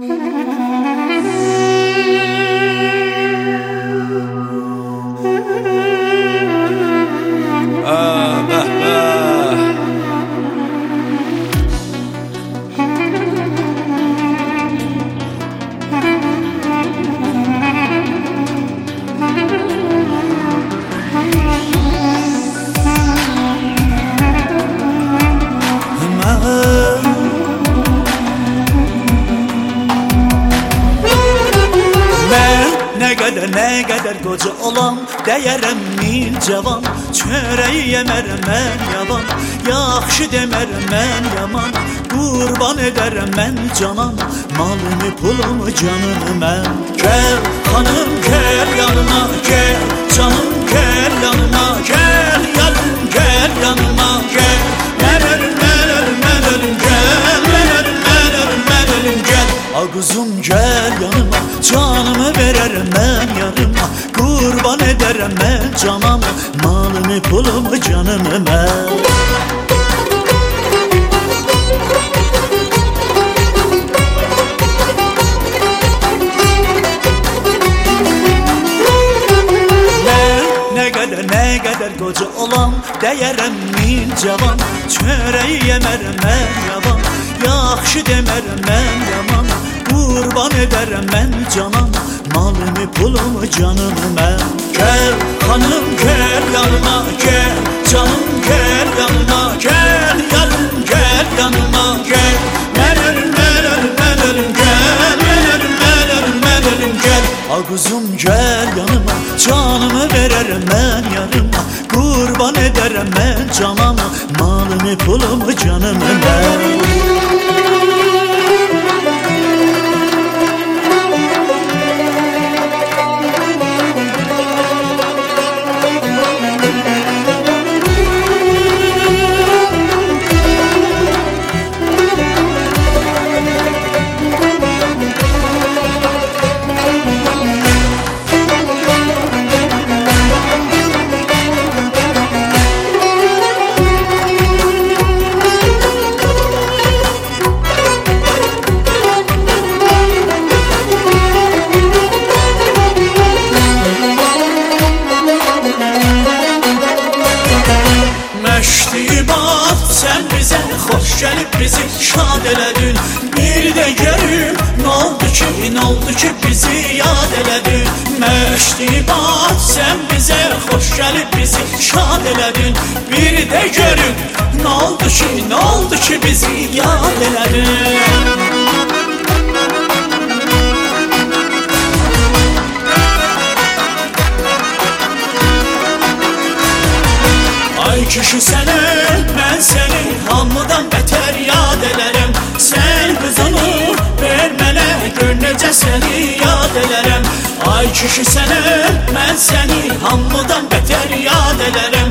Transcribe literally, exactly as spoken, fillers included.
Ne qədər, nə qədər qoca olam, dəyərəm min cavan. Çörəyi yemərəm mən yavan, yaxşı demərəm mən yaman. Qurban edərəm mən canan, malımı pulumu canımı mən. Gəl xanım gəl yanıma, gəl canım gəl yanıma, gəl yanım gəl yanıma, gəl. Mən ölüm, mən ölüm, mən ölüm, gəl. Mən ölüm, mən ölüm, mən ölüm, gəl. A quzum gəl yanıma, canımı verərəm mən yarıma. Qurban edərəm mən canamı, malımı pulumu canımı mən. Nə qədər, nə qədər qoca olam, dəyərəm min cavan. Çörəyi yemərəm mən yavan, yaxşı demərəm mən yaman. Qurban edərəm mən canan, malımı pulumu canımı mən. Gəl xanım gəl yanıma, gəl canım gəl yanıma, gəl yanım gəl yanıma, gəl. Mən ölüm, mən ölüm, mən ölüm, gəl. Mən ölüm, mən ölüm, mən ölüm, gəl. A quzum gəl yanıma, canımı verərəm mən yarıma. Qurban edərəm mən canamı, malımı pulumu canımı mən. Məştibat sən bizə xoş gəlib bizi şad elədin. Bir də görüm nə oldu ki, nə oldu ki bizi yad elədin. Məştibat sən bizə xoş gəlib bizi şad elədin. Bir də görüm nə oldu ki, nə oldu ki bizi yad elədin. Ay kişi səni, mən səni hamıdan bətər yad elərəm. Sən qızını ver mənə, gör necə səni yad elərəm. Ay kişi səni, mən səni hamıdan bətər yad elərəm.